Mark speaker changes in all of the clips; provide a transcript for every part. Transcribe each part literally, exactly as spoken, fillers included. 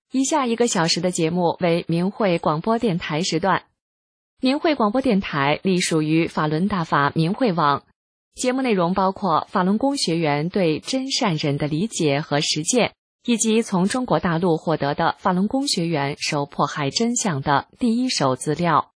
Speaker 1: 以下一个小时的节目为明慧广播电台时段。明慧广播电台隶属于法轮大法明慧网，节目内容包括法轮功学员对真善忍的理解和实践，以及从中国大陆获得的法轮功学员受迫害真相的第一手资料。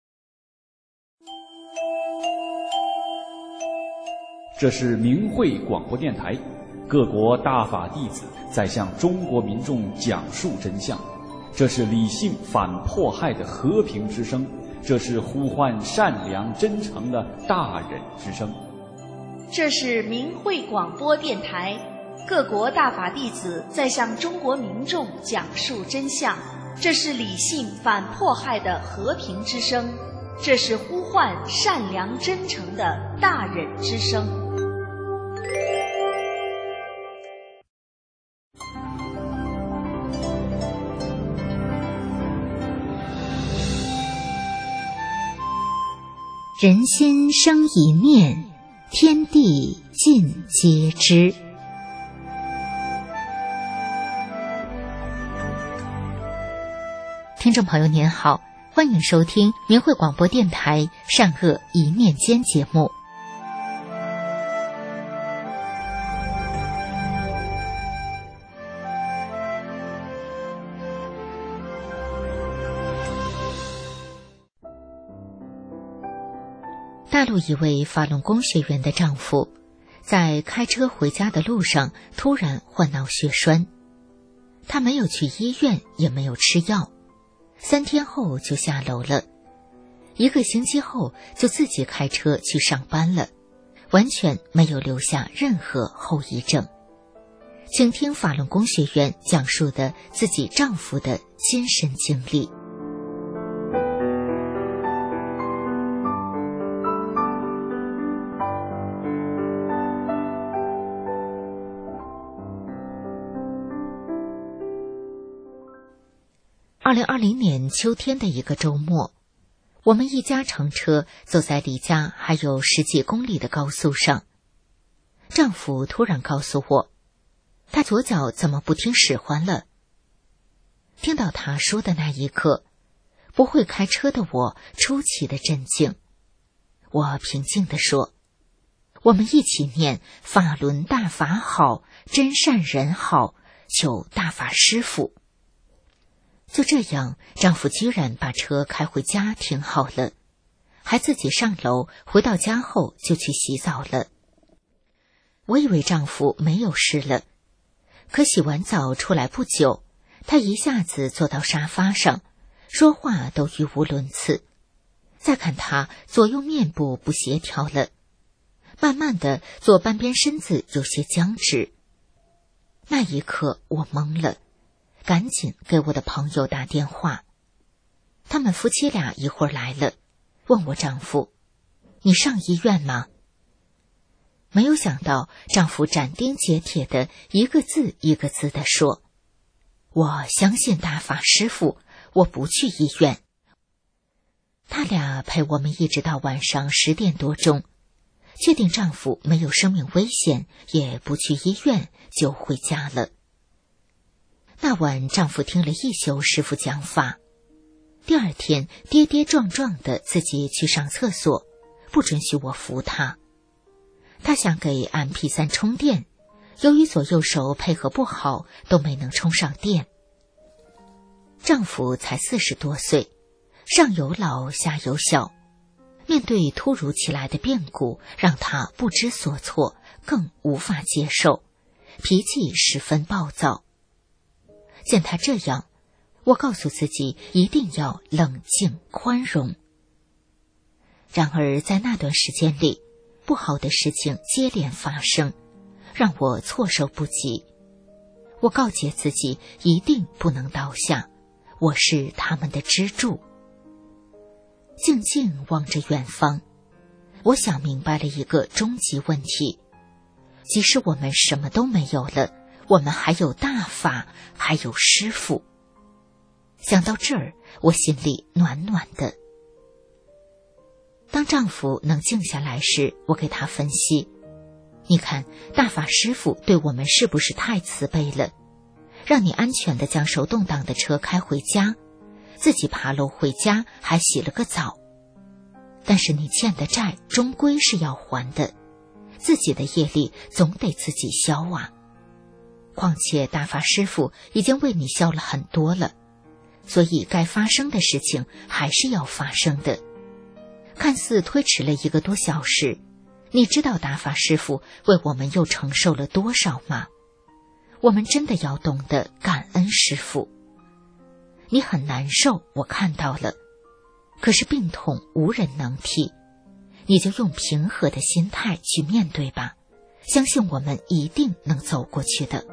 Speaker 2: 这是明慧广播电台，各国大法弟子在向中国民众讲述真相，这是理性反迫害的和平之声，这是呼唤善良真诚的大忍之声。
Speaker 3: 这是明慧广播电台，各国大法弟子在向中国民众讲述真相，这是理性反迫害的和平之声，这是呼唤善良真诚的大忍之声。
Speaker 4: 人心生一念，天地尽皆知。听众朋友您好，欢迎收听明慧广播电台善恶一念间节目。大陆一位法轮功学员的丈夫在开车回家的路上突然患脑血栓，他没有去医院，也没有吃药，三天后就下楼了，一个星期后就自己开车去上班了，完全没有留下任何后遗症。请听法轮功学员讲述的自己丈夫的亲身经历。二零二零年秋天的一个周末，我们一家乘车走在离家还有十几公里的高速上。丈夫突然告诉我，他左脚怎么不听使唤了。听到他说的那一刻，不会开车的我出奇的震惊。我平静地说，我们一起念法轮大法好，真善人好，求大法师父。就这样，丈夫居然把车开回家停好了，还自己上楼，回到家后就去洗澡了。我以为丈夫没有事了，可洗完澡出来不久，他一下子坐到沙发上，说话都语无伦次。再看他左右面部不协调了，慢慢的左半边身子有些僵直。那一刻我懵了，赶紧给我的朋友打电话。他们夫妻俩一会儿来了，问我丈夫，你上医院吗？没有想到丈夫斩钉截铁的一个字一个字地说，我相信大法师父，我不去医院。他俩陪我们一直到晚上十点多钟，确定丈夫没有生命危险，也不去医院，就回家了。那晚丈夫听了一宿师父讲法，第二天跌跌撞撞的自己去上厕所，不准许我扶他。他想给 M P 三 充电，由于左右手配合不好，都没能充上电。丈夫才四十多岁，上有老下有小，面对突如其来的变故，让他不知所措，更无法接受，脾气十分暴躁。见他这样，我告诉自己一定要冷静宽容。然而在那段时间里，不好的事情接连发生，让我措手不及。我告诫自己一定不能倒下，我是他们的支柱。静静望着远方，我想明白了一个终极问题，即使我们什么都没有了，我们还有大法，还有师父。想到这儿，我心里暖暖的。当丈夫能静下来时，我给他分析，你看大法师父对我们是不是太慈悲了？ 让你安全地将手动挡的车开回家，自己爬楼回家还洗了个澡。但是你欠的债终归是要还的，自己的业力总得自己消啊。况且大法师父已经为你消了很多了，所以该发生的事情还是要发生的。看似推迟了一个多小时，你知道大法师父为我们又承受了多少吗？我们真的要懂得感恩师父。你很难受，我看到了，可是病痛无人能替，你就用平和的心态去面对吧，相信我们一定能走过去的。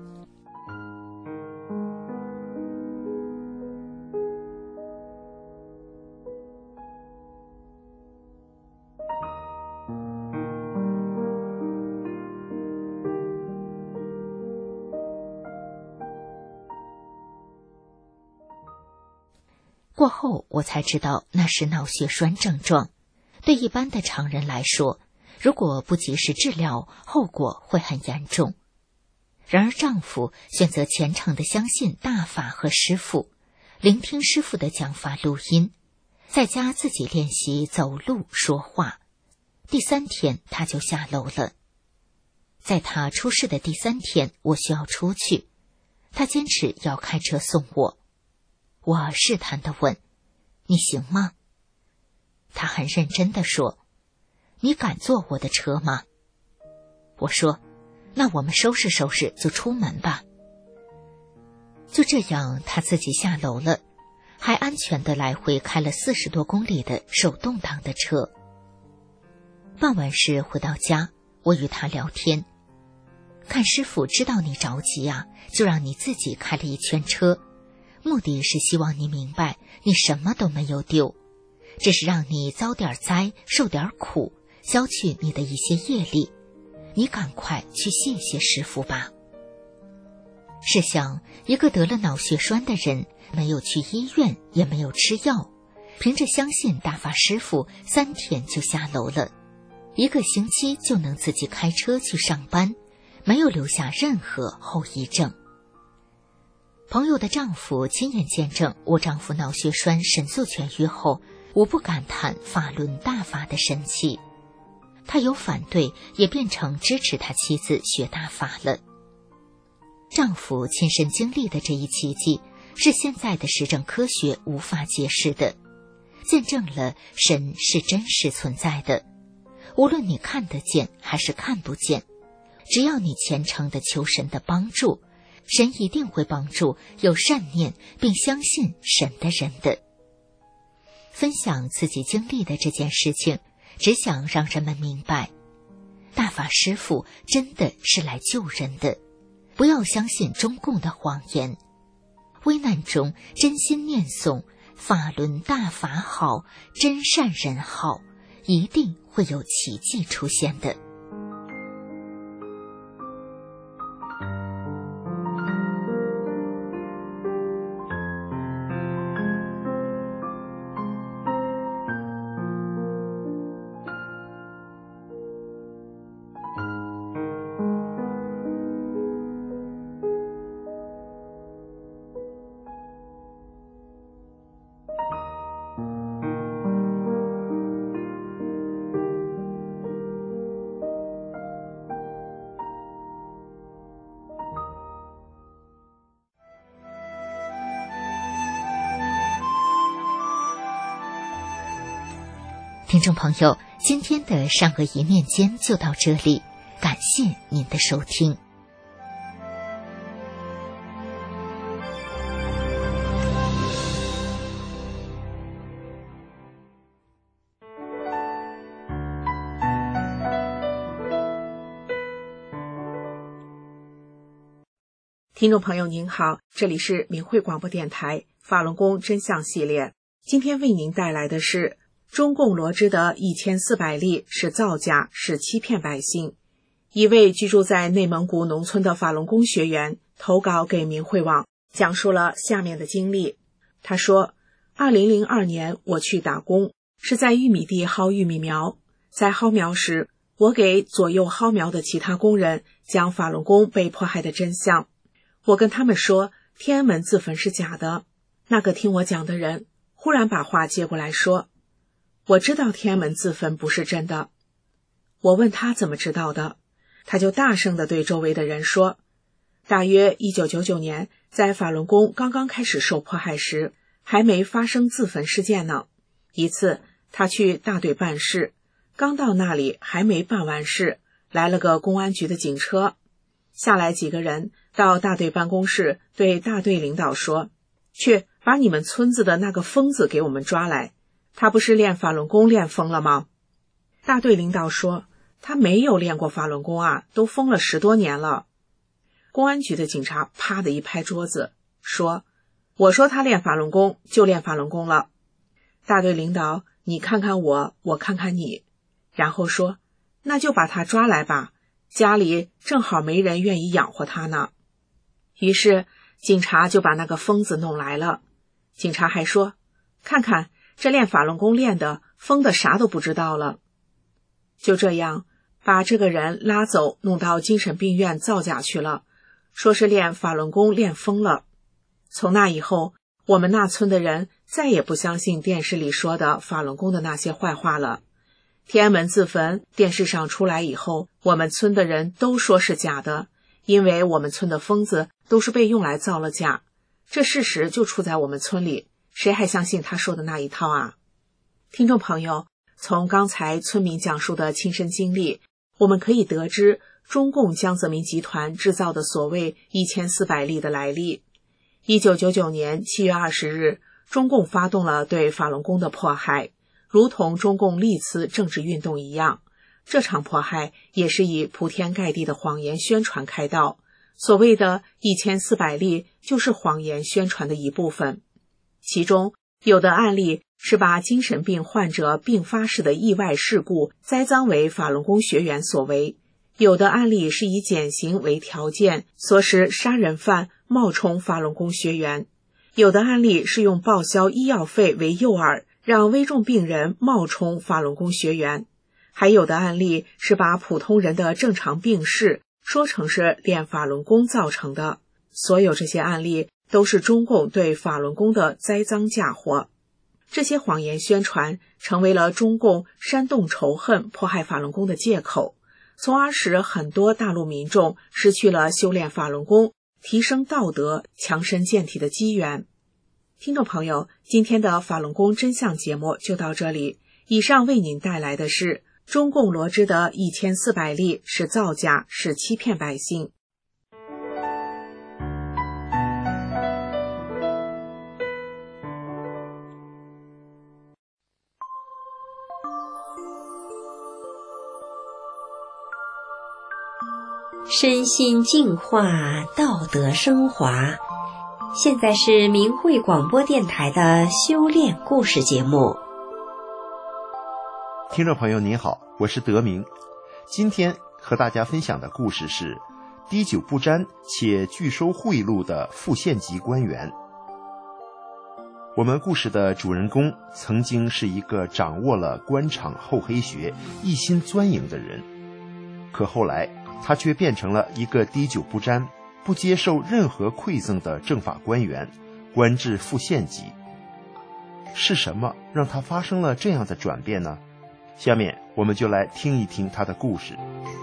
Speaker 4: 过后我才知道那是脑血栓症状，对一般的常人来说，如果不及时治疗，后果会很严重。然而丈夫选择虔诚地相信大法和师父，聆听师父的讲法录音，在家自己练习走路说话。第三天他就下楼了。在他出事的第三天，我需要出去，他坚持要开车送我。我试探地问：你行吗？他很认真地说：你敢坐我的车吗？我说：那我们收拾收拾就出门吧。就这样，他自己下楼了，还安全地来回开了四十多公里的手动挡的车。办完事回到家，我与他聊天。看师父知道你着急啊，就让你自己开了一圈车，目的是希望你明白你什么都没有丢，只是让你遭点灾，受点苦，消去你的一些业力。你赶快去谢谢师父吧。试想，一个得了脑血栓的人，没有去医院，也没有吃药，凭着相信大法师父，三天就下楼了，一个星期就能自己开车去上班，没有留下任何后遗症。朋友的丈夫亲眼见证我丈夫脑血栓神速痊愈后，无不感叹法轮大法的神奇。他由反对也变成支持他妻子学大法了。丈夫亲身经历的这一奇迹，是现在的实证科学无法解释的，见证了神是真实存在的。无论你看得见还是看不见，只要你虔诚地求神的帮助，神一定会帮助有善念并相信神的人的。分享自己经历的这件事情，只想让人们明白，大法师父真的是来救人的，不要相信中共的谎言。危难中真心念诵法轮大法好，真善人好，一定会有奇迹出现的。听众朋友，今天的善恶一念间就到这里，感谢您的收听。
Speaker 5: 听众朋友您好，这里是明慧广播电台法轮功真相系列，今天为您带来的是中共罗织的一千四百例是造假，是欺骗百姓。一位居住在内蒙古农村的法轮功学员投稿给明慧网，讲述了下面的经历。他说，二零零二年我去打工，是在玉米地薅玉米苗，在薅苗时，我给左右薅苗的其他工人讲法轮功被迫害的真相。 我跟他们说天安门自焚是假的，那个听我讲的人忽然把话接过来说，我知道天安门自焚不是真的。我问他怎么知道的，他就大声地对周围的人说，大约一九九九年在法轮功刚刚开始受迫害时，还没发生自焚事件呢。一次他去大队办事，刚到那里还没办完事，来了个公安局的警车，下来几个人到大队办公室对大队领导说，去把你们村子的那个疯子给我们抓来，他不是练法轮功练疯了吗？大队领导说，他没有练过法轮功啊，都疯了十多年了。公安局的警察啪的一拍桌子说，我说他练法轮功就练法轮功了。大队领导你看看我，我看看你，然后说，那就把他抓来吧，家里正好没人愿意养活他呢。于是警察就把那个疯子弄来了。警察还说，看看这练法轮功练的疯的啥都不知道了。就这样把这个人拉走，弄到精神病院造假去了，说是练法轮功练疯了。从那以后，我们那村的人再也不相信电视里说的法轮功的那些坏话了。天安门自焚电视上出来以后，我们村的人都说是假的，因为我们村的疯子都是被用来造了假，这事实就出在我们村里，谁还相信他说的那一套啊？听众朋友，从刚才村民讲述的亲身经历，我们可以得知中共江泽民集团制造的所谓一千四百例的来历。一九九九年七月二十日，中共发动了对法轮功的迫害，如同中共历次政治运动一样，这场迫害也是以铺天盖地的谎言宣传开道。所谓的一千四百例就是谎言宣传的一部分，其中有的案例是把精神病患者并发式的意外事故栽赃为法轮功学员所为，有的案例是以减刑为条件，唆使杀人犯冒充法轮功学员，有的案例是用报销医药费为诱饵，让危重病人冒充法轮功学员，还有的案例是把普通人的正常病逝说成是练法轮功造成的。所有这些案例都是中共对法轮功的栽赃嫁祸。这些谎言宣传成为了中共煽动仇恨、迫害法轮功的借口，从而使很多大陆民众失去了修炼法轮功、提升道德、强身健体的机缘。听众朋友，今天的法轮功真相节目就到这里。以上为您带来的是中共罗织的一千四百例是造假，是欺骗百姓。
Speaker 6: 身心净化，道德升华。现在是明慧广播电台的修炼故事节目。
Speaker 7: 听众朋友您好，我是德明。今天和大家分享的故事是滴酒不沾且拒收贿赂的副县级官员。我们故事的主人公曾经是一个掌握了官场厚黑学、一心钻营的人，可后来他却变成了一个滴酒不沾、不接受任何馈赠的政法官员，官至副县级。是什么让他发生了这样的转变呢？下面我们就来听一听他的故事。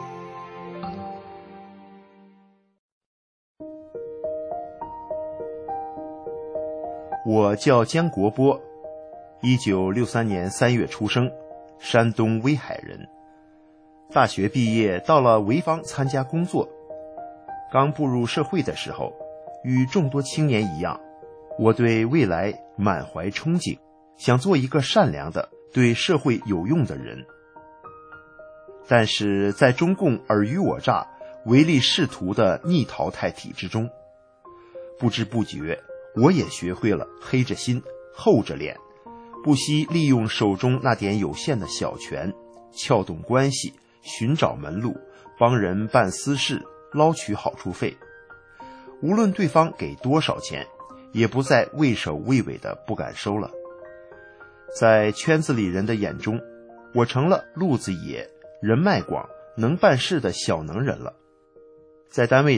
Speaker 7: 我叫江国波，一九六三年三月出生，山东威海人。大学毕业到了潍坊参加工作。刚步入社会的时候，与众多青年一样，我对未来满怀憧憬，想做一个善良的、对社会有用的人。但是在中共尔虞我诈、唯利是图的逆淘汰体制中，不知不觉我也学会了黑着心厚着脸，不惜利用手中那点有限的小权，撬动关系，寻找门路，帮人办私事，捞取好处费。无论对方给多少钱，也不再畏首畏尾的不敢收了。在圈子里人的眼中，我成了路子野、人脉广、能办事的小能人了。在单位里，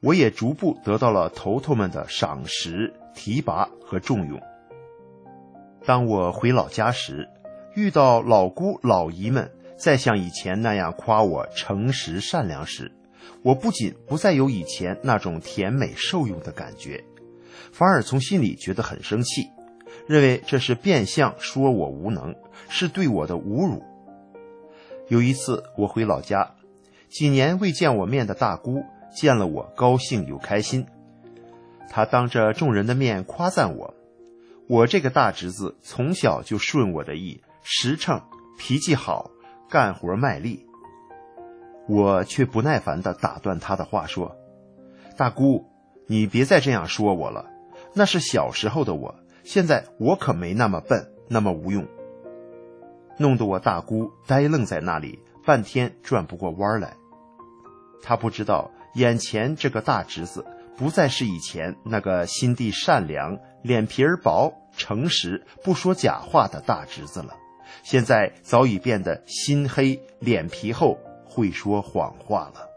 Speaker 7: 我也逐步得到了头头们的赏识、提拔和重用。当我回老家时，遇到老姑老姨们再像以前那样夸我诚实善良时，我不仅不再有以前那种甜美受用的感觉，反而从心里觉得很生气，认为这是变相说我无能，是对我的侮辱。有一次我回老家，几年未见我面的大姑见了我高兴又开心，她当着众人的面夸赞我，我这个大侄子从小就顺我的意，实诚，脾气好，干活卖力。我却不耐烦地打断她的话说，大姑，你别再这样说我了，那是小时候的我，现在我可没那么笨，那么无用。弄得我大姑呆愣在那里，半天转不过弯来。她不知道眼前这个大侄子不再是以前那个心地善良、脸皮儿薄、诚实、不说假话的大侄子了，现在早已变得心黑、脸皮厚，会说谎话了。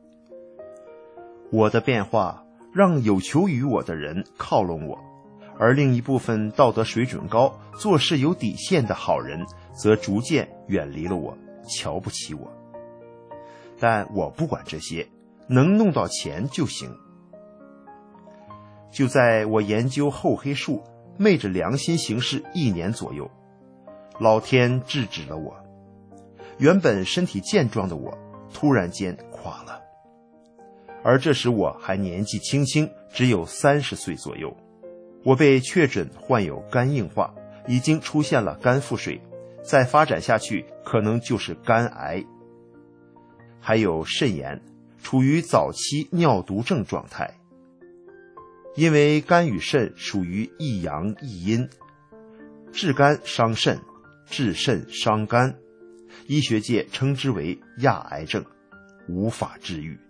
Speaker 7: 我的变化让有求于我的人靠拢我，而另一部分道德水准高、做事有底线的好人则逐渐远离了我，瞧不起我。但我不管这些，能弄到钱就行。就在我研究厚黑术，昧着良心行事一年左右，老天制止了我。原本身体健壮的我突然间垮了，而这时我还年纪轻轻，只有三十岁左右。我被确诊患有肝硬化，已经出现了肝腹水，再发展下去可能就是肝癌，还有肾炎，处于早期尿毒症状态。因为肝与肾属于一阳一阴，治肝伤肾，治肾伤肝，医学界称之为亚癌症，无法治愈。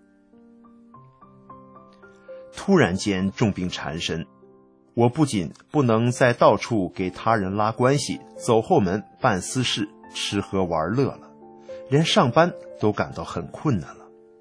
Speaker 7: 突然间重病缠身，我不仅不能再到处给他人拉关系、走后门、办私事、吃喝玩乐了，连上班都感到很困难了。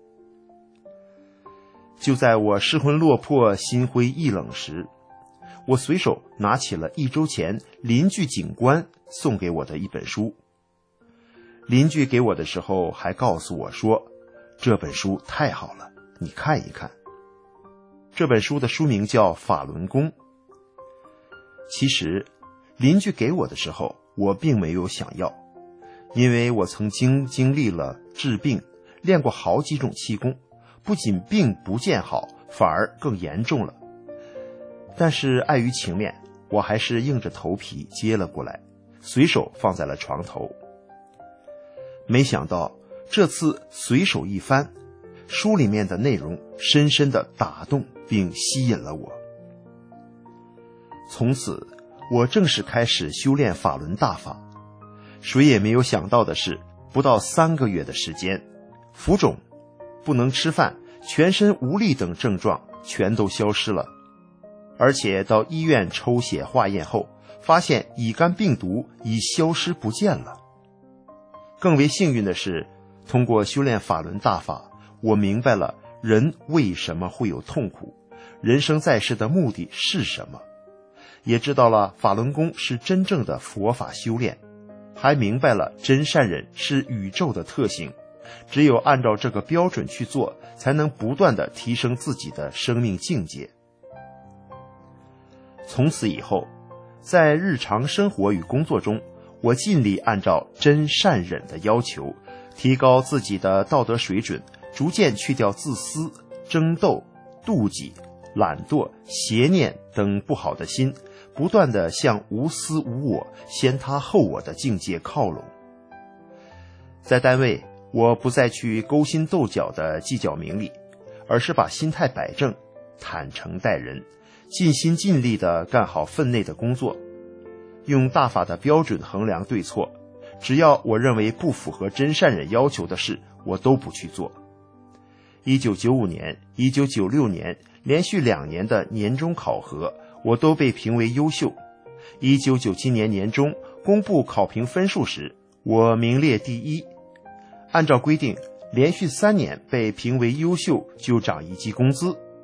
Speaker 7: 就在我失魂落魄、心灰意冷时，我随手拿起了一周前邻居警官送给我的一本书。邻居给我的时候还告诉我说，这本书太好了，你看一看。这本书的书名叫《法轮功》。其实邻居给我的时候我并没有想要，因为我曾经经历了治病，练过好几种气功，不仅病不见好，反而更严重了。但是碍于情面，我还是硬着头皮接了过来，随手放在了床头。没想到这次随手一翻，书里面的内容深深地打动并吸引了我。从此我正式开始修炼法轮大法。谁也没有想到的是，不到三个月的时间，浮肿、不能吃饭、全身无力等症状全都消失了，而且到医院抽血化验后，发现乙肝病毒已消失不见了。更为幸运的是，通过修炼法轮大法，我明白了人为什么会有痛苦，人生在世的目的是什么，也知道了法轮功是真正的佛法修炼，还明白了真善忍是宇宙的特性，只有按照这个标准去做，才能不断地提升自己的生命境界。从此以后，在日常生活与工作中，我尽力按照真善忍的要求，提高自己的道德水准，逐渐去掉自私、争斗、妒忌、懒惰、邪念等不好的心，不断地向无私无我、先他后我的境界靠拢。在单位，我不再去勾心斗角的计较名利，而是把心态摆正，坦诚待人，尽心尽力地干好分内的工作，用大法的标准衡量对错，只要我认为不符合真善忍要求的事，我都不去做。一九九五年、一九九六年连续两年的年终考核，我都被评为优秀。一九九七年年中公布考评分数时，我名列第一。按照规定，连续三年被评为优秀就涨一级工资，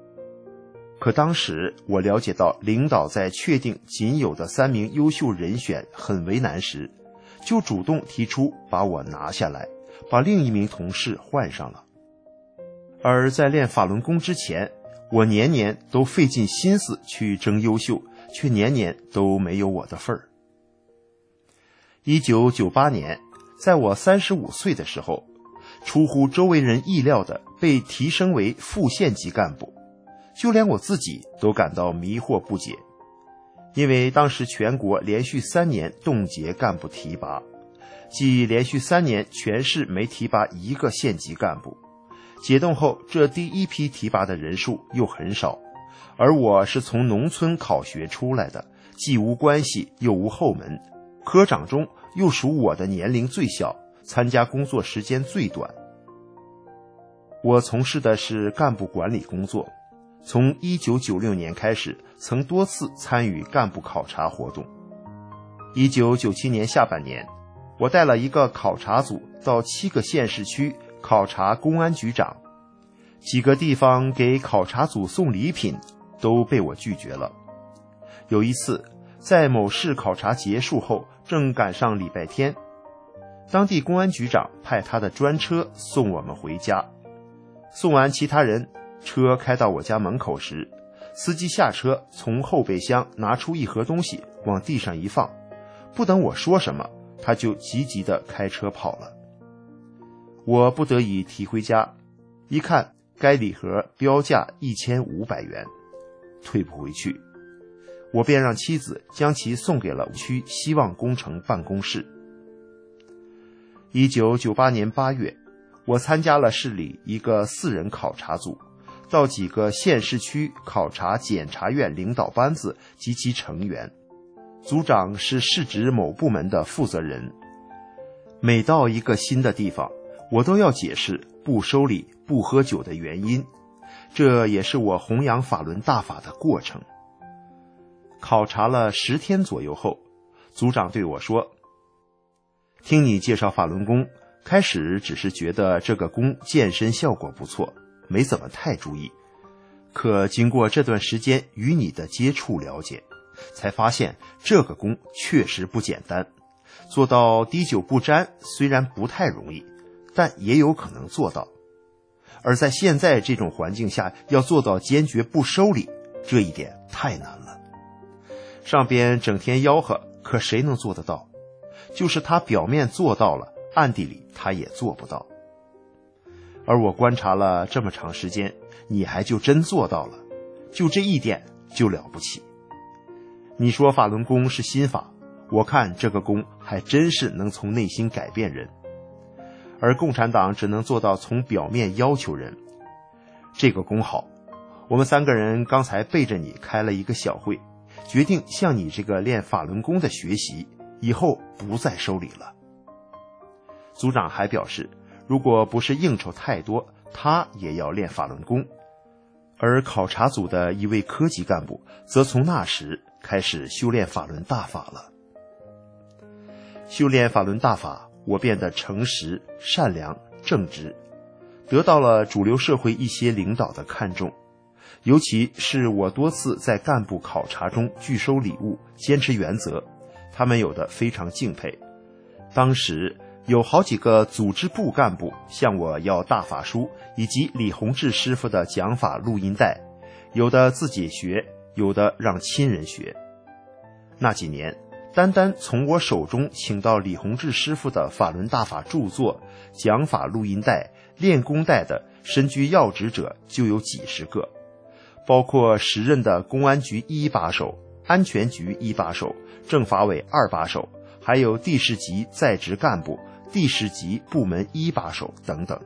Speaker 7: 可当时我了解到领导在确定仅有的三名优秀人选很为难时，就主动提出把我拿下来，把另一名同事换上了。而在练法轮功之前，我年年都费尽心思去争优秀，却年年都没有我的份儿。一九九八年，在我三十五岁的时候，出乎周围人意料的被提升为副县级干部，就连我自己都感到迷惑不解。因为当时全国连续三年冻结干部提拔，即连续三年全市没提拔一个县级干部。解冻后，这第一批提拔的人数又很少，而我是从农村考学出来的，既无关系又无后门，科长中又属我的年龄最小，参加工作时间最短。我从事的是干部管理工作，从一九九六年开始，曾多次参与干部考察活动。一九九七年下半年，我带了一个考察组到七个县市区考察公安局长，几个地方给考察组送礼品都被我拒绝了。有一次，在某市考察结束后，正赶上礼拜天，当地公安局长派他的专车送我们回家。送完其他人，车开到我家门口时，司机下车，从后备箱拿出一盒东西往地上一放，不等我说什么，他就急急地开车跑了。我不得已提回家，一看该礼盒标价一千五百元，退不回去，我便让妻子将其送给了区希望工程办公室。一九九八年八月，我参加了市里一个四人考察组，到几个县市区考察检察院领导班子及其成员，组长是市直某部门的负责人。每到一个新的地方，我都要解释不收礼不喝酒的原因，这也是我弘扬法轮大法的过程。考察了十天左右后，组长对我说，听你介绍法轮功，开始只是觉得这个功健身效果不错，没怎么太注意，可经过这段时间与你的接触了解，才发现这个功确实不简单，做到滴酒不沾虽然不太容易，但也有可能做到。而在现在这种环境下，要做到坚决不收礼，这一点太难了。上边整天吆喝，可谁能做得到？就是他表面做到了，暗地里他也做不到。而我观察了这么长时间，你还就真做到了，就这一点就了不起。你说法轮功是心法，我看这个功还真是能从内心改变人。而共产党只能做到从表面要求人。这个功好，我们三个人刚才背着你开了一个小会，决定向你这个练法轮功的学习，以后不再收礼了。组长还表示，如果不是应酬太多，他也要练法轮功。而考察组的一位科级干部则从那时开始修炼法轮大法了。修炼法轮大法，我变得诚实、善良、正直，得到了主流社会一些领导的看重，尤其是我多次在干部考察中拒收礼物，坚持原则，他们有的非常敬佩。当时有好几个组织部干部向我要大法书以及李洪志师傅的讲法录音带，有的自己学，有的让亲人学。那几年单单从我手中请到李洪志师傅的法轮大法著作、讲法录音带、练功带的身居要职者就有几十个，包括时任的公安局一把手、安全局一把手、政法委二把手，还有地市级在职干部、地市级部门一把手等等。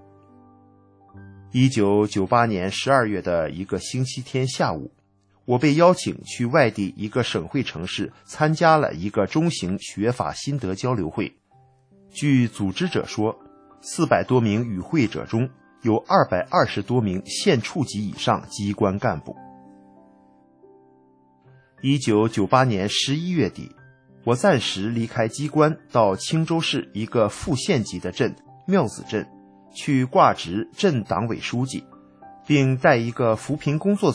Speaker 7: 一九九八年十二月的一个星期天下午，我被邀请去外地一个省会城市参加了一个中型学法心得交流会。据组织者说，四百多名与会者中有二百二十多名县处级以上机关干部。一九九八年十一月底，我暂时离开机关，到青州市一个副县级的镇庙子镇去挂职镇党委书记，并带一个扶贫工作组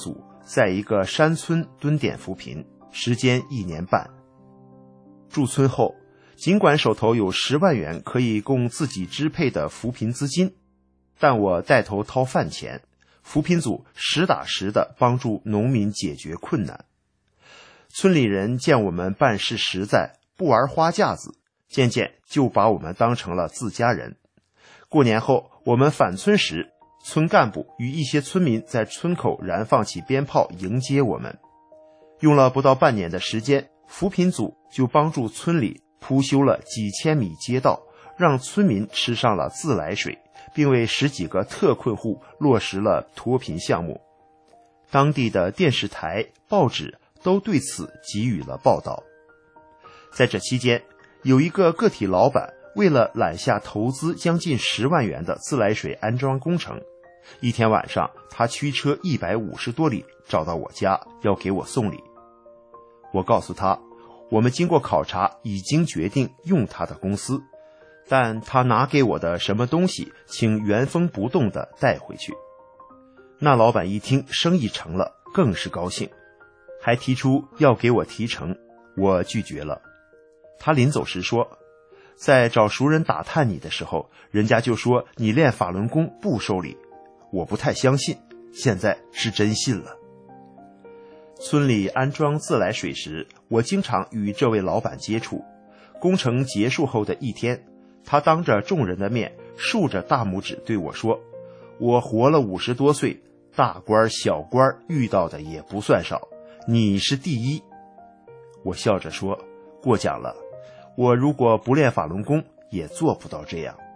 Speaker 7: 在一个山村蹲点扶贫，时间一年半。驻村后，尽管手头有十万元可以供自己支配的扶贫资金，但我带头掏饭钱，扶贫组实打实地帮助农民解决困难。村里人见我们办事实在，不玩花架子，渐渐就把我们当成了自家人。过年后，我们返村时，村干部与一些村民在村口燃放起鞭炮迎接我们。用了不到半年的时间，扶贫组就帮助村里铺修了几千米街道，让村民吃上了自来水，并为十几个特困户落实了脱贫项目。当地的电视台、报纸都对此给予了报道。在这期间，有一个个体老板为了揽下投资将近十万元的自来水安装工程，一天晚上他驱车一百五十多里找到我家，要给我送礼。我告诉他，我们经过考察已经决定用他的公司，但他拿给我的什么东西请原封不动地带回去。那老板一听生意成了，更是高兴，还提出要给我提成，我拒绝了。他临走时说，在找熟人打探你的时候，人家就说你练法轮功不收礼，我不太相信，现在是真信了。村里安装自来水时，我经常与这位老板接触。工程结束后的一天，他当着众人的面竖着大拇指对我说，我活了五十多岁，大官小官遇到的也不算少，你是第一。我笑着说，过奖了，我如果不练法轮功也做不到这样。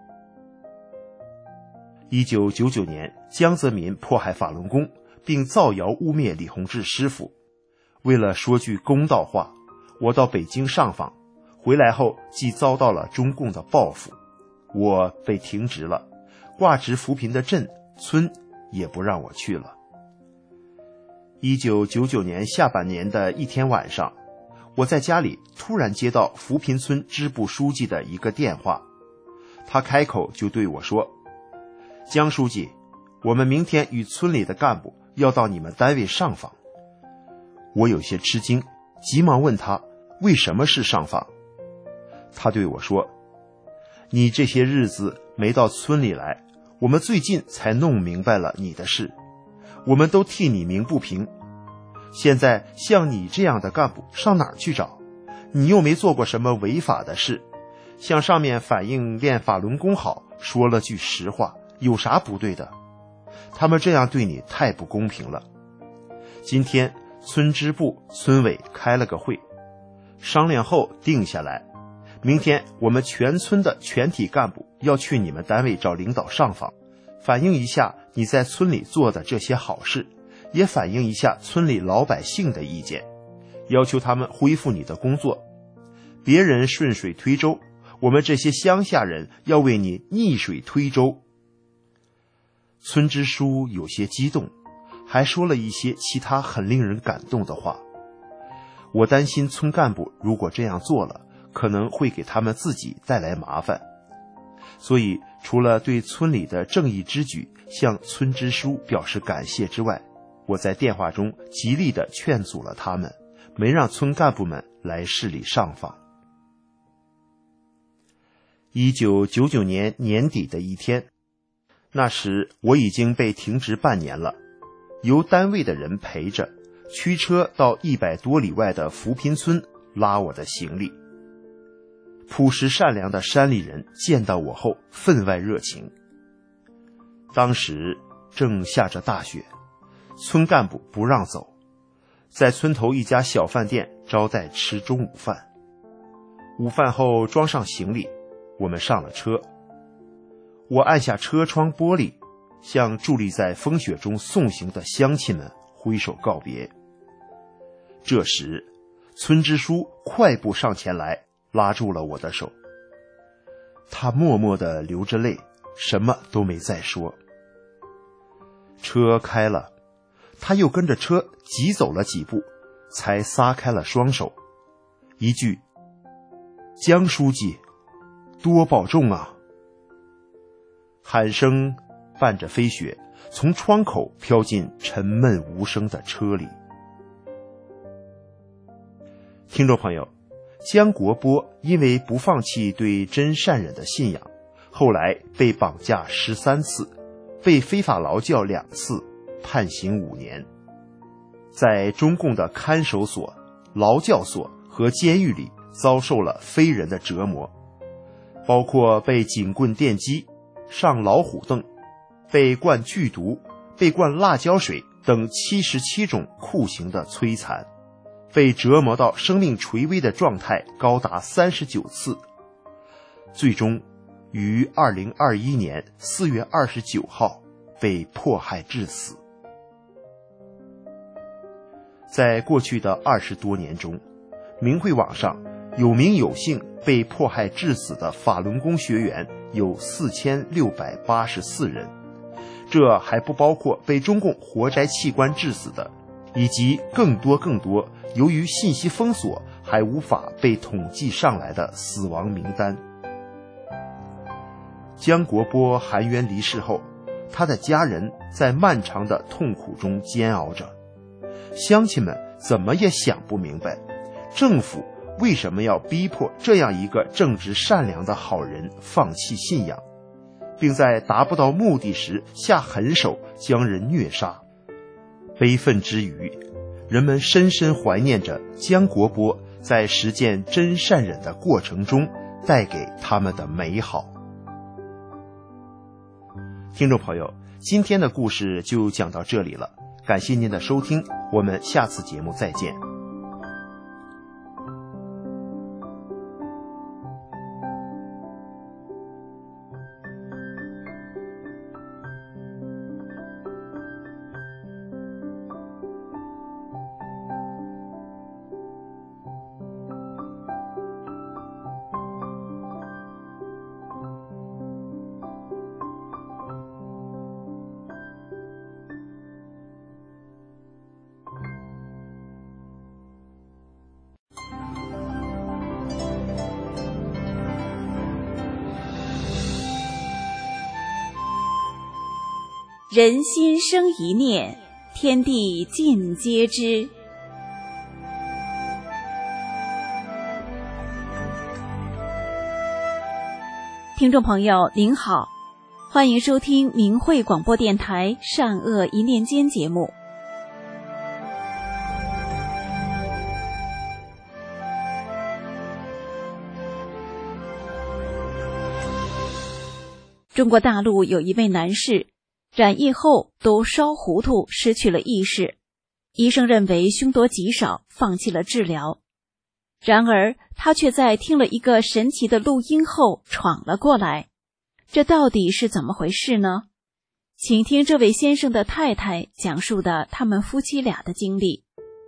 Speaker 7: 一九九九年，江泽民迫害法轮功，并造谣污蔑李洪志师傅。为了说句公道话，我到北京上访，回来后即遭到了中共的报复，我被停职了，挂职扶贫的镇村也不让我去了。一九九九年下半年的一天晚上，我在家里突然接到扶贫村支部书记的一个电话，他开口就对我说，江书记，我们明天与村里的干部要到你们单位上访。我有些吃惊，急忙问他为什么是上访。他对我说，你这些日子没到村里来，我们最近才弄明白了你的事，我们都替你鸣不平。现在像你这样的干部上哪儿去找？你又没做过什么违法的事，向上面反映练法轮功好，说了句实话，有啥不对的？他们这样对你太不公平了。今天村支部、村委开了个会，商量后定下来，明天我们全村的全体干部要去你们单位找领导上访，反映一下你在村里做的这些好事，也反映一下村里老百姓的意见，要求他们恢复你的工作。别人顺水推舟，我们这些乡下人要为你逆水推舟。村支书有些激动，还说了一些其他很令人感动的话。我担心村干部如果这样做了，可能会给他们自己带来麻烦，所以除了对村里的正义之举向村支书表示感谢之外，我在电话中极力地劝阻了他们，没让村干部们来市里上访。一九九九年年底的一天，那时我已经被停职半年了，由单位的人陪着，驱车到一百多里外的扶贫村拉我的行李。朴实善良的山里人见到我后分外热情。当时正下着大雪，村干部不让走，在村头一家小饭店招待吃中午饭。午饭后装上行李，我们上了车。我按下车窗玻璃，向伫立在风雪中送行的乡亲们挥手告别。这时，村支书快步上前来，拉住了我的手。他默默地流着泪，什么都没再说。车开了，他又跟着车急走了几步，才撒开了双手，一句江书记多保重啊。喊声伴着飞雪从窗口飘进沉闷无声的车里。听众朋友，江国波因为不放弃对真善忍的信仰，后来被绑架十三次，被非法劳教两次，判刑五年。在中共的看守所、劳教所和监狱里遭受了非人的折磨，包括被警棍电击、上老虎凳、被灌剧毒、被灌辣椒水等七十七种酷刑的摧残，被折磨到生命垂危的状态高达三十九次，最终于二零二一年四月二十九号被迫害致死。在过去的二十多年中，明慧网上有名有姓被迫害致死的法轮功学员有四千六百八十四人，这还不包括被中共活摘器官致死的，以及更多更多由于信息封锁还无法被统计上来的死亡名单。江国波含冤离世后，他的家人在漫长的痛苦中煎熬着，乡亲们怎么也想不明白，政府为什么要逼迫这样一个正直善良的好人放弃信仰，并在达不到目的时下狠手将人虐杀。悲愤之余，人们深深怀念着江国波在实践真善忍的过程中带给他们的美好。听众朋友，今天的故事就讲到这里了，感谢您的收听，我们下次节目再见。
Speaker 8: 人心生一念，天地尽皆知。听众朋友您好，欢迎收听明慧广播电台善恶一念间节目。中国大陆有一位男士染疫后都烧糊涂，失去了意识，医生认为凶多吉少，放弃了治疗。然而他却在听了一个神奇的录音后闯了过来，这到底是怎么回事呢？请听这位先生的太太讲述的他们夫妻俩的经历。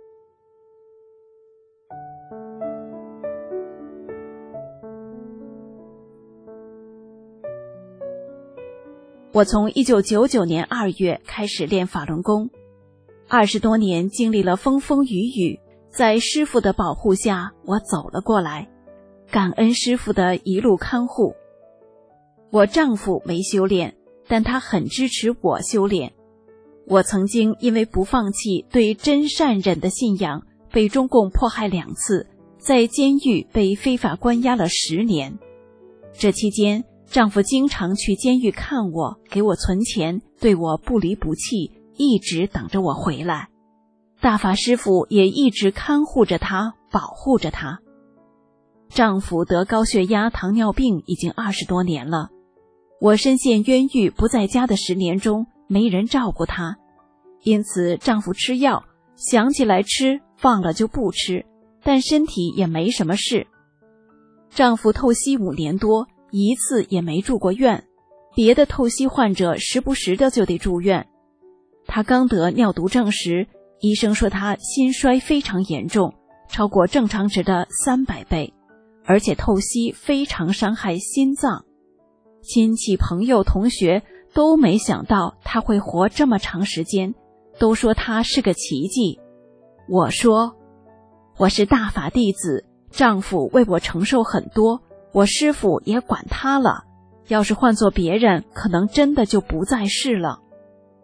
Speaker 8: 我从一九九九年二月开始练法轮功，二十多年经历了风风雨雨，在师父的保护下，我走了过来，感恩师父的一路看护。我丈夫没修炼，但他很支持我修炼。我曾经因为不放弃对真善忍的信仰，被中共迫害两次，在监狱被非法关押了十年。这期间，丈夫经常去监狱看我，给我存钱，对我不离不弃，一直等着我回来。大法师父也一直看护着他，保护着他。丈夫得高血压、糖尿病已经二十多年了，我深陷冤狱不在家的十年中，没人照顾他，因此丈夫吃药，想起来吃，忘了就不吃，但身体也没什么事。丈夫透析五年多，一次也没住过院，别的透析患者时不时的就得住院。他刚得尿毒症时，医生说他心衰非常严重，超过正常值的三百倍，而且透析非常伤害心脏。亲戚朋友同学都没想到他会活这么长时间，都说他是个奇迹。我说，我是大法弟子，丈夫为我承受很多，我师父也管他了，要是换做别人，可能真的就不在世了。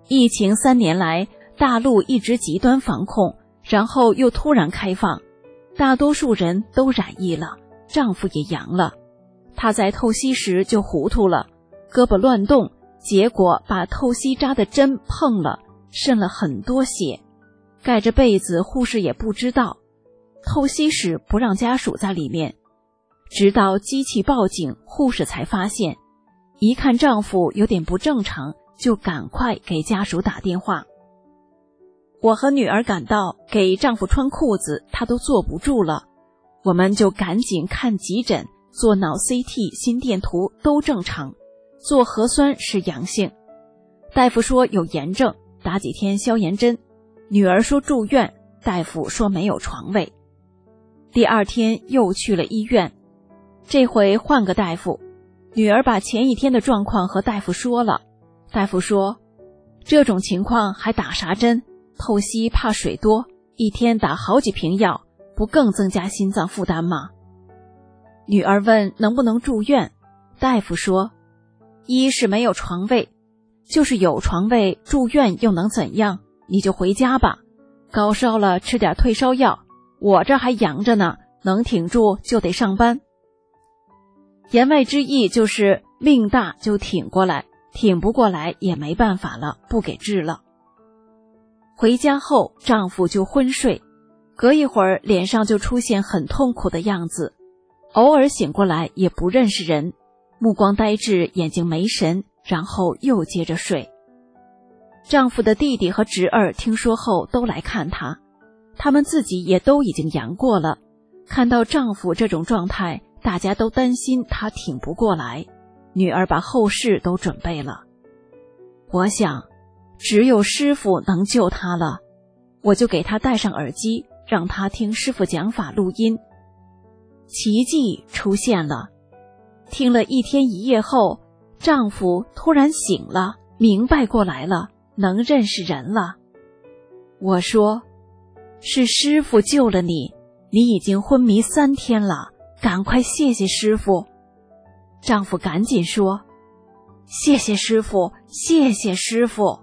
Speaker 8: 疫情三年来，大陆一直极端防控，然后又突然开放，大多数人都染疫了，丈夫也阳了。她在透析时就糊涂了，胳膊乱动，结果把透析扎的针碰了，渗了很多血。盖着被子，护士也不知道。透析室不让家属在里面，直到机器报警，护士才发现。一看丈夫有点不正常，就赶快给家属打电话。我和女儿赶到，给丈夫穿裤子，他都坐不住了。我们就赶紧看急诊，做脑 C T、心电图都正常，做核酸是阳性。大夫说有炎症，打几天消炎针。女儿说住院，大夫说没有床位。第二天又去了医院，这回换个大夫。女儿把前一天的状况和大夫说了，大夫说这种情况还打啥针，透析怕水多，一天打好几瓶药，不更增加心脏负担吗？女儿问能不能住院，大夫说一是没有床位，就是有床位住院又能怎样，你就回家吧，高烧了吃点退烧药，我这还阳着呢，能挺住就得上班。言外之意就是命大就挺过来，挺不过来也没办法了，不给治了。回家后丈夫就昏睡，隔一会儿脸上就出现很痛苦的样子，偶尔醒过来也不认识人，目光呆滞，眼睛没神，然后又接着睡。丈夫的弟弟和侄儿听说后都来看他，他们自己也都已经阳过了，看到丈夫这种状态，大家都担心他挺不过来，女儿把后事都准备了。我想只有师父能救他了，我就给他戴上耳机，让他听师父讲法录音。奇迹出现了，听了一天一夜后，丈夫突然醒了，明白过来了，能认识人了。我说是师父救了你，你已经昏迷三天了，赶快谢谢师父。丈夫赶紧说谢谢师父，谢谢师父。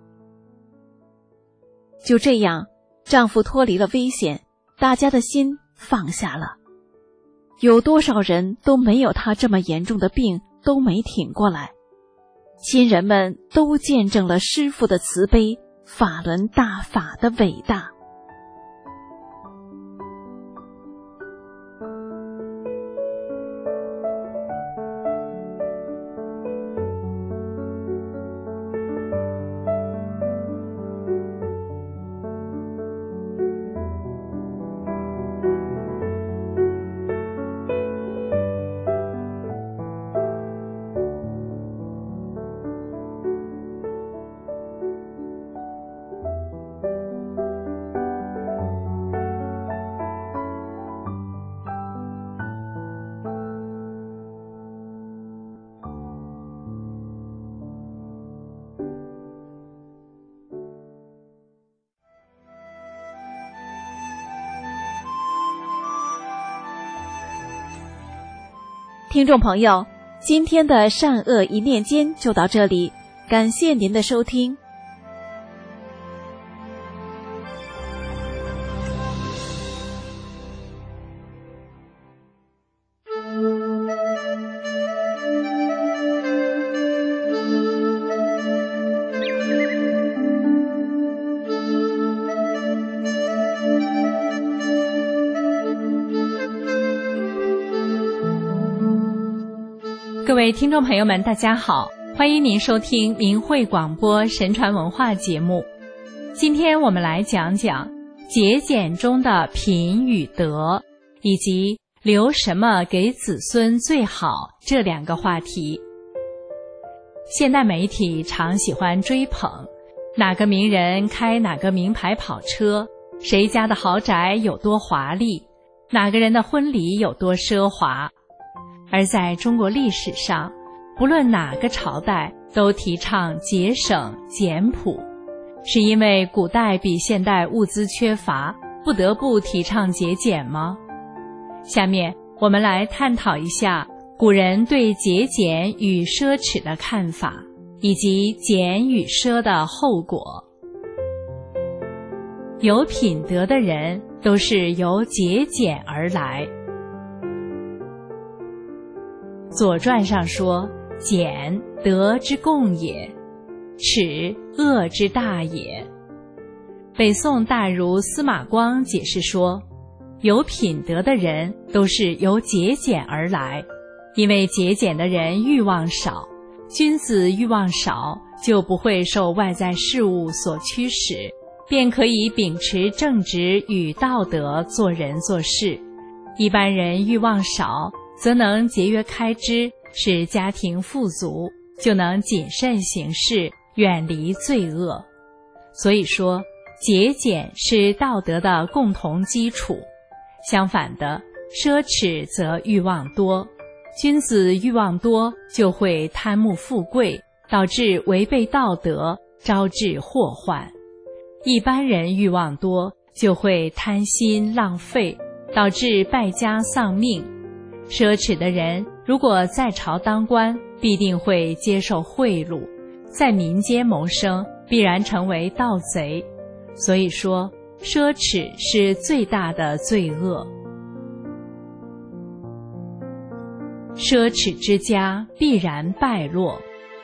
Speaker 8: 就这样，丈夫脱离了危险，大家的心放下了。有多少人都没有他这么严重的病，都没挺过来。亲人们都见证了师父的慈悲，法轮大法的伟大。听众朋友，今天的善恶一念间就到这里，感谢您的收听。
Speaker 1: 各位听众朋友们，大家好，欢迎您收听明慧广播神传文化节目。今天我们来讲讲节俭中的品与德，以及留什么给子孙最好这两个话题。现代媒体常喜欢追捧哪个名人开哪个名牌跑车，谁家的豪宅有多华丽，哪个人的婚礼有多奢华。而在中国历史上，不论哪个朝代都提倡节省简朴，是因为古代比现代物资缺乏，不得不提倡节俭吗？下面我们来探讨一下古人对节俭与奢侈的看法，
Speaker 9: 以及俭与奢的后果。有品德的人都是由节俭而来。左传上说，俭，德之共也，耻，恶之大也。北宋大儒司马光解释说，有品德的人都是由节俭而来，因为节俭的人欲望少，君子欲望少，就不会受外在事物所驱使，便可以秉持正直与道德做人做事。一般人欲望少，则能节约开支，使家庭富足，就能谨慎行事，远离罪恶。所以说，节俭是道德的共同基础。相反的，奢侈则欲望多，君子欲望多，就会贪慕富贵，导致违背道德，招致祸患。一般人欲望多，就会贪心浪费，导致败家丧命。奢侈的人如果在朝当官，必定会接受贿赂，在民间谋生，必然成为盗贼。所以说，奢侈是最大的罪恶。奢侈之家必然败落。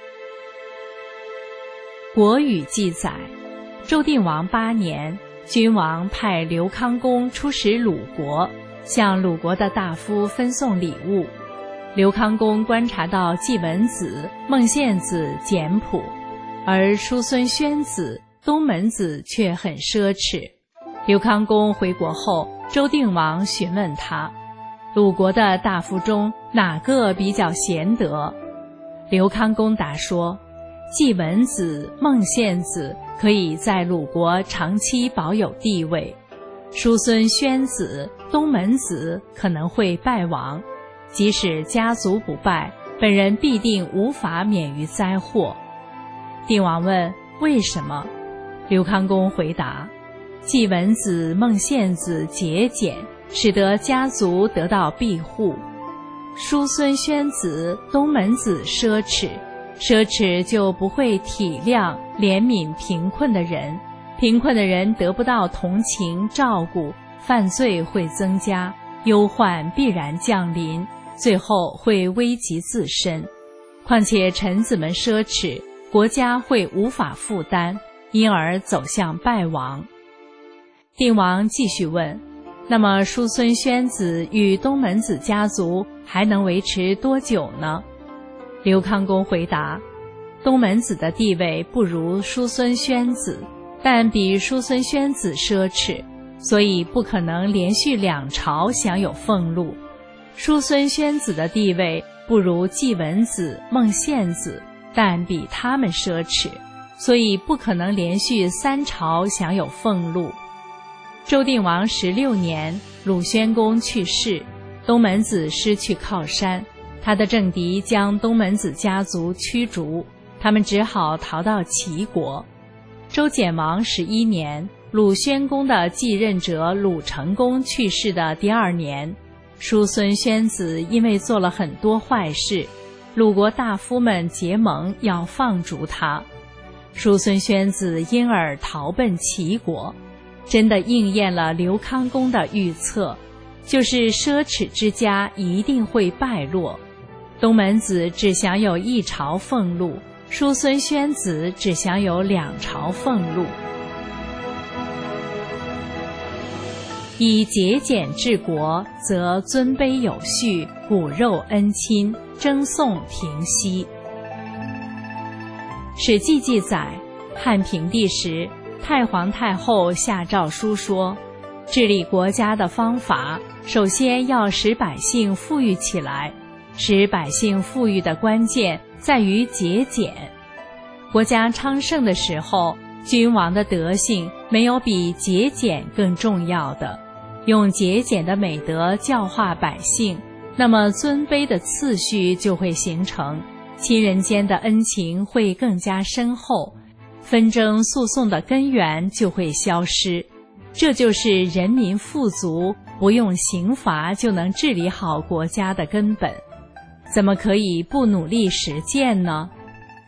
Speaker 9: 国语记载，周定王八年，君王派刘康公出使鲁国，向鲁国的大夫分送礼物。刘康公观察到季文子、孟献子简朴，而叔孙宣子、东门子却很奢侈。刘康公回国后，周定王询问他，鲁国的大夫中哪个比较贤德？刘康公答说，季文子、孟献子可以在鲁国长期保有地位，叔孙宣子、东门子可能会败亡，即使家族不败，本人必定无法免于灾祸。定王问为什么？刘康公回答，季文子、孟献子节俭，使得家族得到庇护；叔孙宣子、东门子奢侈，奢侈就不会体谅怜悯贫困的人，贫困的人得不到同情照顾，犯罪会增加，忧患必然降临，最后会危及自身。况且臣子们奢侈，国家会无法负担，因而走向败亡。定王继续问，那么叔孙宣子与东门子家族还能维持多久呢？刘康公回答，东门子的地位不如叔孙宣子，但比叔孙宣子奢侈，所以不可能连续两朝享有俸禄。叔孙宣子的地位不如季文子、孟献子，但比他们奢侈，所以不可能连续三朝享有俸禄。周定王十六年，鲁宣公去世，东门子失去靠山，他的政敌将东门子家族驱逐，他们只好逃到齐国。周简王十一年，鲁宣公的继任者鲁成公去世的第二年，叔孙宣子因为做了很多坏事，鲁国大夫们结盟要放逐他，叔孙宣子因而逃奔齐国，真的应验了刘康公的预测，就是奢侈之家一定会败落。东门子只享有一朝俸禄，叔孙宣子只享有两朝俸禄。以节俭治国，则尊卑有序，骨肉恩亲，争讼停息。史记记载，汉平帝时，太皇太后下诏书说，治理国家的方法，首先要使百姓富裕起来，使百姓富裕的关键在于节俭。国家昌盛的时候，君王的德性没有比节俭更重要的，用节俭的美德教化百姓，那么尊卑的次序就会形成，亲人间的恩情会更加深厚，纷争诉讼的根源就会消失。这就是人民富足，不用刑罚就能治理好国家的根本。怎么可以不努力实践呢？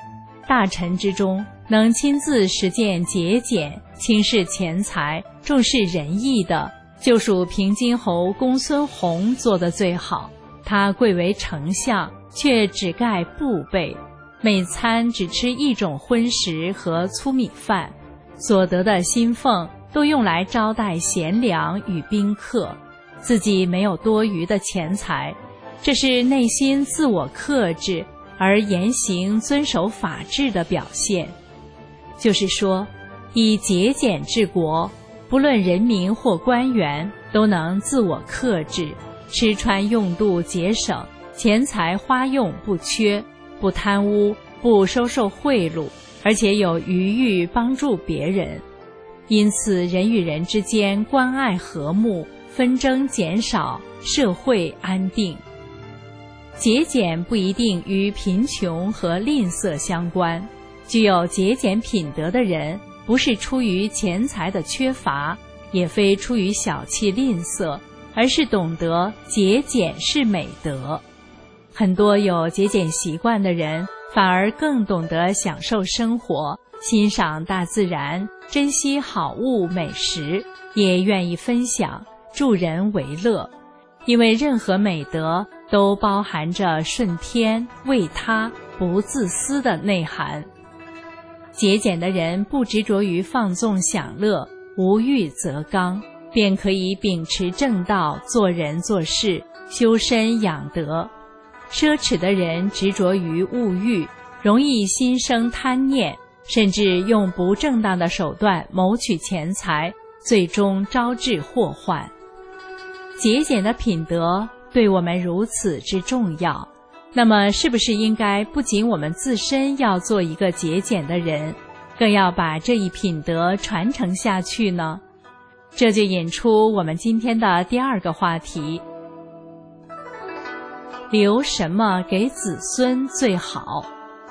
Speaker 9: 大臣之中，能亲自实践节俭、轻视钱财、重视仁义的，就属平津侯公孙弘做得最好。他贵为丞相，却只盖布被，每餐只吃一种荤食和粗米饭，所得的薪俸都用来招待贤良与宾客，自己没有多余的钱财，这是内心自我克制而言行遵守法治的表现。就是说，以节俭治国，不论人民或官员都能自我克制，吃穿用度节省，钱财花用不缺，不贪污，不收受贿赂，而且有余裕帮助别人。因此人与人之间关爱和睦，纷争减少，社会安定。节俭不一定与贫穷和吝啬相关，具有节俭品德的人，不是出于钱财的缺乏，也非出于小气吝啬，而是懂得节俭是美德。很多有节俭习惯的人，反而更懂得享受生活，欣赏大自然，珍惜好物美食，也愿意分享，助人为乐。因为任何美德都包含着顺天、为他、不自私的内涵。节俭的人不执着于放纵享乐，无欲则刚，便可以秉持正道，做人做事，修身养德。奢侈的人执着于物欲，容易心生贪念，甚至用不正当的手段谋取钱财，最终招致祸患。节俭的品德对我们如此之重要，那么是不是应该不仅我们自身要做一个节俭的人，更要把这一品德传承下去呢？这就引出我们今天的第二个话题：留什么给子孙最好？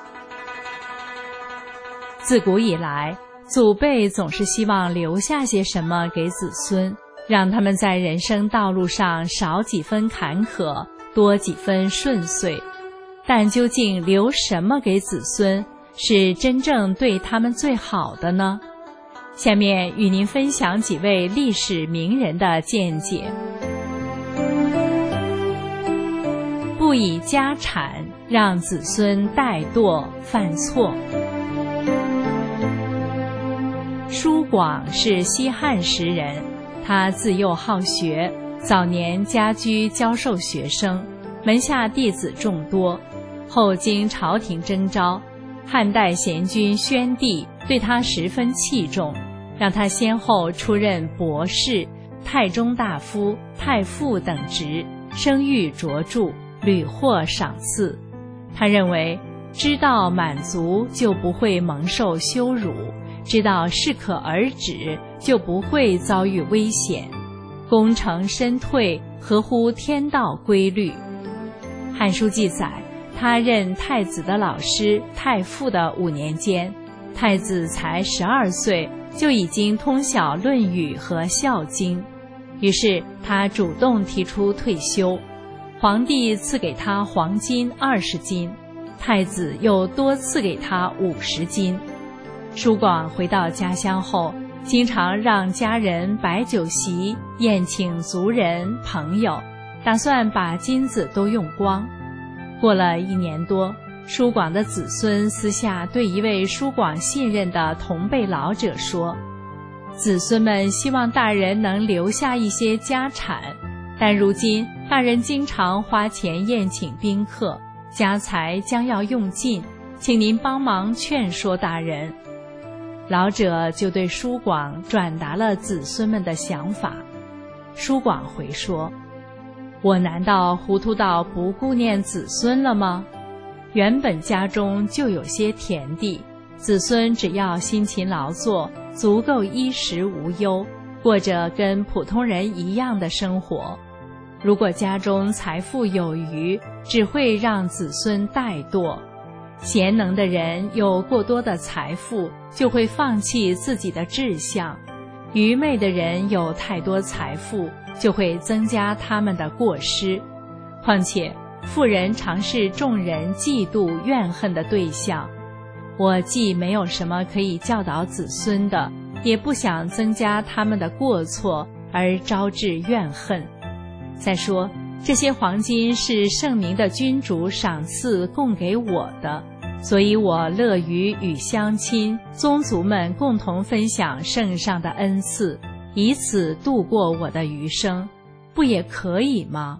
Speaker 9: 自古以来，祖辈总是希望留下些什么给子孙，让他们在人生道路上少几分坎坷，多几分顺遂。但究竟留什么给子孙，是真正对他们最好的呢？下面与您分享几位历史名人的见解。不以家产让子孙怠惰犯错。叔广是西汉时人，他自幼好学，早年家居教授学生，门下弟子众多。后经朝廷征召，汉代贤君宣帝对他十分器重，让他先后出任博士、太中大夫、太傅等职，声誉卓著，屡获赏赐。他认为，知道满足就不会蒙受羞辱，知道适可而止就不会遭遇危险，功成身退合乎天道规律。汉书记载，他任太子的老师、太傅的五年间，太子才十二岁，就已经通晓《论语》和《孝经》，于是他主动提出退休。皇帝赐给他黄金二十斤，太子又多赐给他五十斤。叔广回到家乡后，经常让家人摆酒席，宴请族人朋友，打算把金子都用光。过了一年多，叔广的子孙私下对一位叔广信任的同辈老者说，子孙们希望大人能留下一些家产，但如今大人经常花钱宴请宾客，家财将要用尽，请您帮忙劝说大人。老者就对叔广转达了子孙们的想法。叔广回说，我难道糊涂到不顾念子孙了吗？原本家中就有些田地，子孙只要辛勤劳作，足够衣食无忧，过着跟普通人一样的生活。如果家中财富有余，只会让子孙怠惰。贤能的人有过多的财富，就会放弃自己的志向；愚昧的人有太多财富，就会增加他们的过失。况且，富人常是众人嫉妒怨恨的对象。 我既没有什么可以教导子孙的，也不想增加他们的过错而招致怨恨。再说，这些黄金是圣明的君主赏赐供给我的，所以我乐于与乡亲、宗族们共同分享圣上的恩赐，以此度过我的余生，不也可以吗？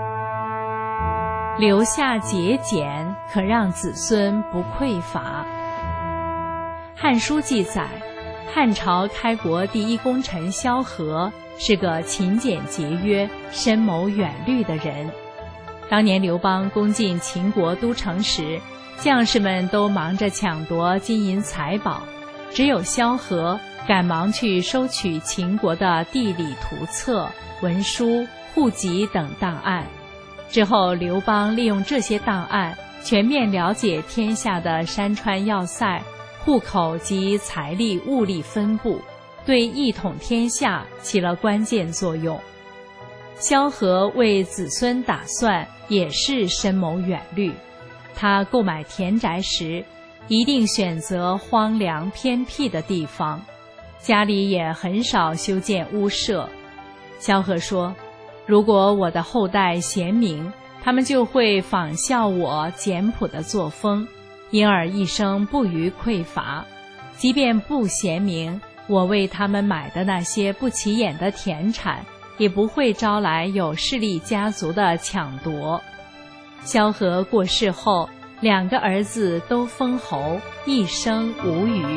Speaker 9: 留下节俭，可让子孙不匮乏。《汉书》记载，汉朝开国第一功臣萧何是个勤俭节约、深谋远虑的人。当年刘邦攻进秦国都城时，将士们都忙着抢夺金银财宝，只有萧何赶忙去收取秦国的地理图册、文书、户籍等档案。之后，刘邦利用这些档案，全面了解天下的山川要塞、户口及财力物力分布，对一统天下起了关键作用。萧何为子孙打算也是深谋远虑，他购买田宅时，一定选择荒凉偏僻的地方，家里也很少修建屋舍。萧何说，如果我的后代贤明，他们就会仿效我简朴的作风，因而一生不虞匮乏。即便不贤明，我为他们买的那些不起眼的田产，也不会招来有势力家族的抢夺。萧何过世后，两个儿子都封侯，一生无虞。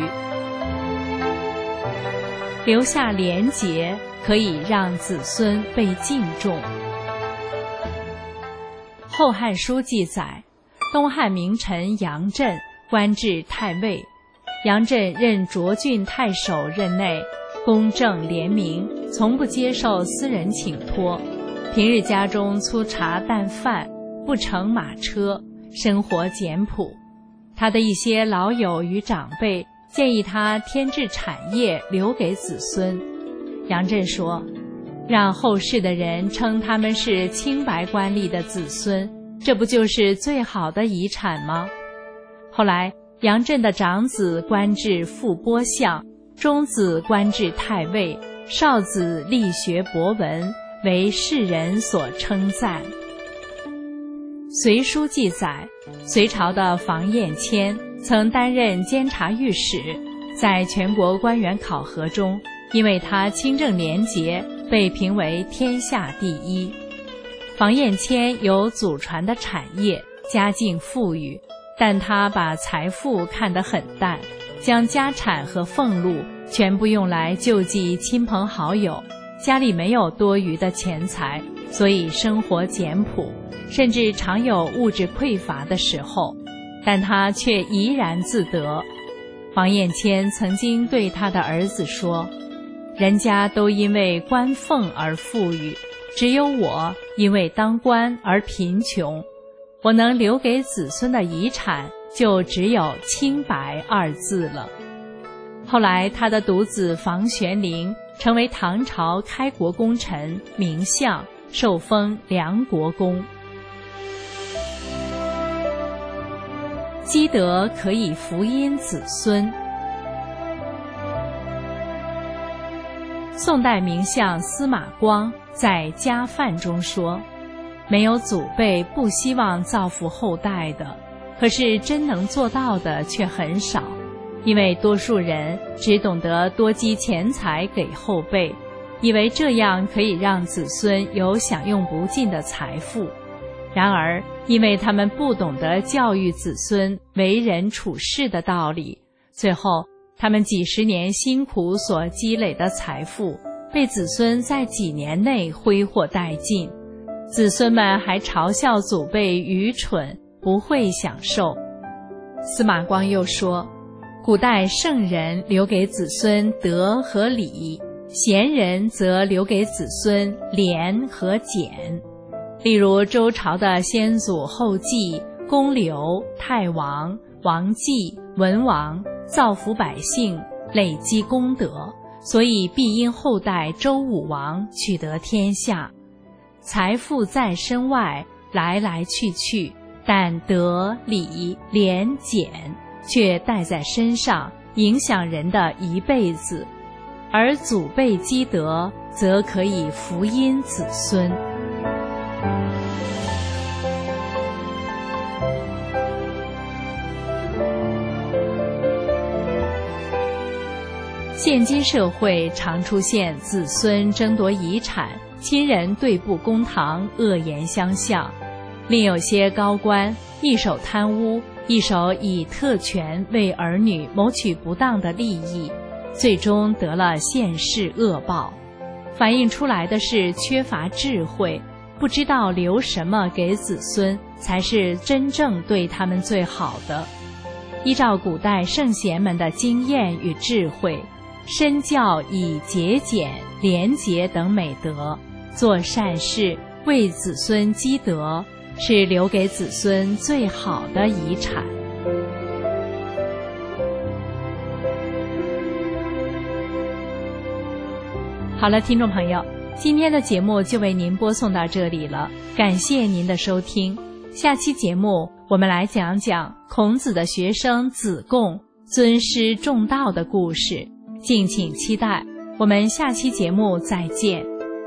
Speaker 9: 留下廉洁，可以让子孙被敬重。《后汉书》记载，东汉名臣杨震官至太尉。杨震任涿郡太守任内，公正廉明，从不接受私人请托，平日家中粗茶淡饭，不乘马车，生活简朴。他的一些老友与长辈建议他添置产业留给子孙。杨震说，让后世的人称他们是清白官吏的子孙，这不就是最好的遗产吗？后来杨震的长子官至副播相，中子官至太尉，少子力学博闻，为世人所称赞。隋书记载，隋朝的房彦谦曾担任监察御史，在全国官员考核中，因为他清正廉洁，被评为天下第一。房彦谦有祖传的产业，家境富裕，但他把财富看得很淡，将家产和俸禄全部用来救济亲朋好友，家里没有多余的钱财，所以生活简朴，甚至常有物质匮乏的时候，但他却怡然自得。房彦谦曾经对他的儿子说，人家都因为官俸而富裕，只有我因为当官而贫穷，我能留给子孙的遗产就只有清白二字了。后来他的独子房玄龄成为唐朝开国功臣，名相，受封梁国公。积德可以福荫子孙。宋代名相司马光在《家范》中说，没有祖辈不希望造福后代的，可是真能做到的却很少，因为多数人只懂得多积钱财给后辈，以为这样可以让子孙有享用不尽的财富。然而，因为他们不懂得教育子孙为人处事的道理，最后他们几十年辛苦所积累的财富被子孙在几年内挥霍殆尽，子孙们还嘲笑祖辈愚蠢，不会享受。司马光又说，古代圣人留给子孙德和礼，贤人则留给子孙廉和俭。例如周朝的先祖后稷、公刘、太王、王继、文王造福百姓，累积功德，所以必因后代周武王取得天下。财富在身外，来来去去，但德、礼、廉、俭却带在身上，影响人的一辈子；而祖辈积德，则可以福荫子孙。现今社会常出现子孙争夺遗产、亲人对簿公堂、恶言相向，另有些高官一手贪污，一手以特权为儿女谋取不当的利益，最终得了现世恶报。反映出来的是缺乏智慧，不知道留什么给子孙才是真正对他们最好的。依照古代圣贤们的经验与智慧，身教以节俭、廉洁等美德，做善事，为子孙积德，是留给子孙最好的遗产。好了，听众朋友，今天的节目就为您播送到这里了，感谢您的收听。下期节目我们来讲讲孔子的学生子贡尊师重道的故事，敬请期待。我们下期节目再见。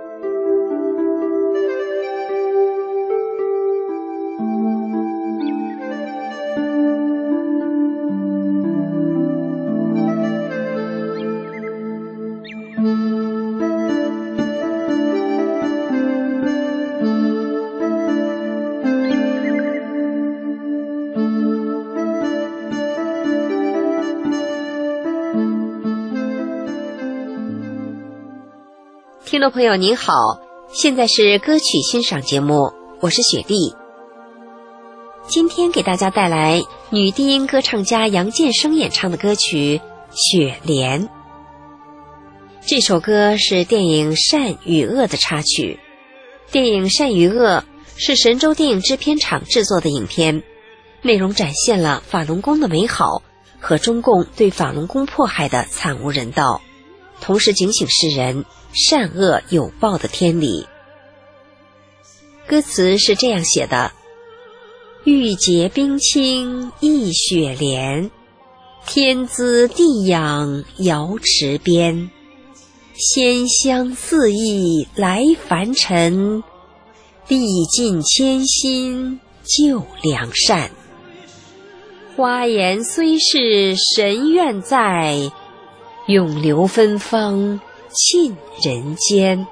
Speaker 6: 听众朋友您好，现在是歌曲欣赏节目，我是雪莉。今天给大家带来女低音歌唱家杨建生演唱的歌曲《雪莲》。这首歌是电影《善与恶》的插曲。电影《善与恶》是神州电影制片厂制作的影片，内容展现了法轮功的美好和中共对法轮功迫害的惨无人道，同时警醒世人善恶有报的天理。歌词是这样写的：玉洁冰清一雪莲，天姿地养瑶池边，仙香四溢来凡尘，历尽千辛救良善。花颜虽是神愿在，永留芬芳沁人间。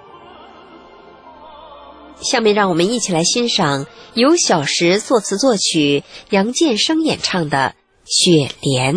Speaker 6: 下面让我们一起来欣赏由小石作词作曲、杨建生演唱的《雪莲》。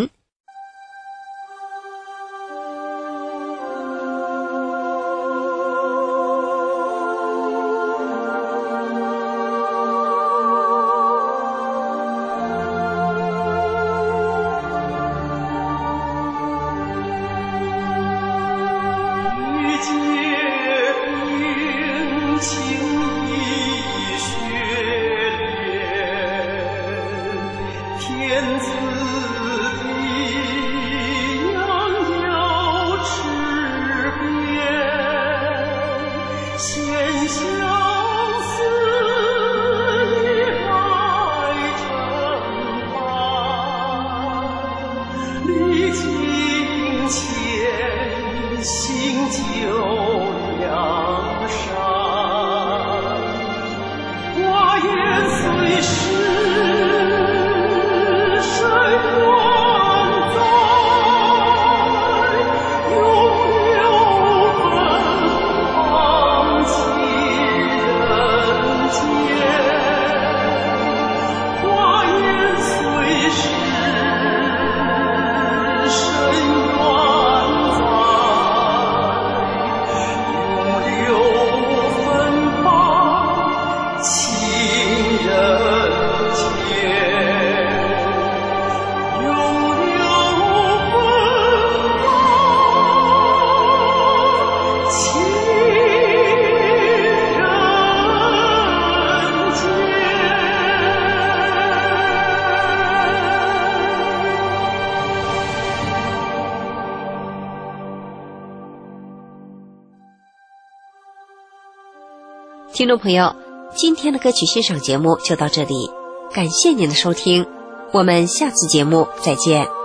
Speaker 6: 听众朋友，今天的歌曲欣赏节目就到这里，感谢您的收听， 我们下次节目再见。